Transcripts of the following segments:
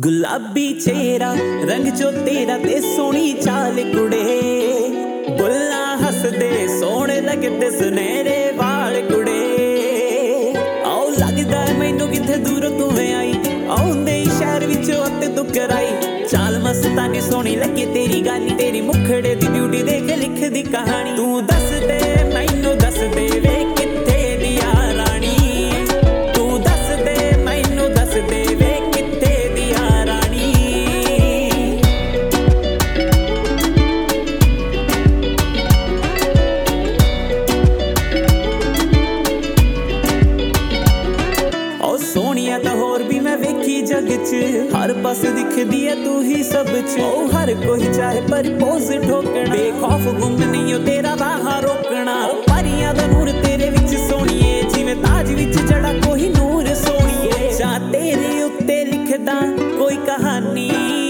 गुलाबी चेहरा रंग जो तेरा ते सोहनी चाल कुड़े बुल्ला हसदे सोहणे लगदे सुनहरे वाल कुड़े आओ लगदा मैनू किथे दूर तू आई आउंदे शहर विचों अते तू कराई चाल मस्तानी सोहनी लगे तेरी गाली तेरी मुखड़े दी ब्यूटी देख लिख दी कहानी तू दस दे मैनू दस दे वे किथे दी आ रानी तू दस दे मैनू दस दे वे किथे दी आ रानी ओ सोहणिया तां होर भी मैं वेखी जग च हर पासे दिखदी है तू ही सब च ओ हर कोई चाहे पर पोज ठोकना बेखौफ गुम नहीं हो तेरा राह रोकना परियां दा नूर तेरे विच सोहणिए जिवें ताज विच जड़ा कोई नूर सोहणिए जा तेरे उत्ते लिखदा कोई कहानी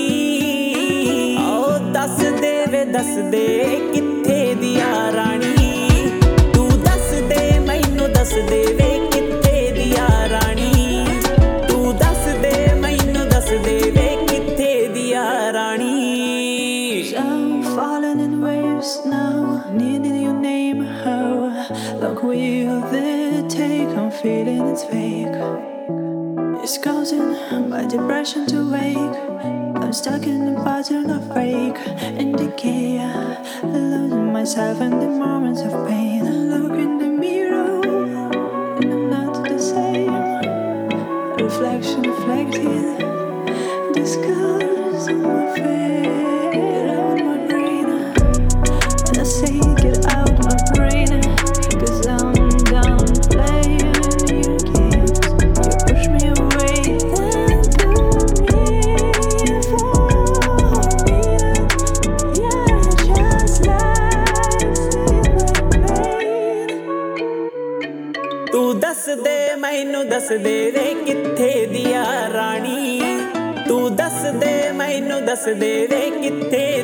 ओ दस दे वे दस दे किथे दी आ रानी तू दस दे मैनू दस दे वे किथे दी आ रानी तू दस दे मैनू दस दे वे किथे दी आ रानी I'm falling in waves now, needing your name. How long will it take? I'm feeling it's fake. It's causing my depression to wake. I'm stuck in a pattern of break and decay. Losing myself in the moments of pain. I look in the mirror and I'm not the same. Reflection reflecting the scars on my face. Say get out my brain, 'cause I'm done playing your games. You push me away, then do me for me. Yeah, just like see my pain. तू दस दे मैनू दस दे वे किथे दी आ रानी तू दस दे मैनू दस दे वे किथे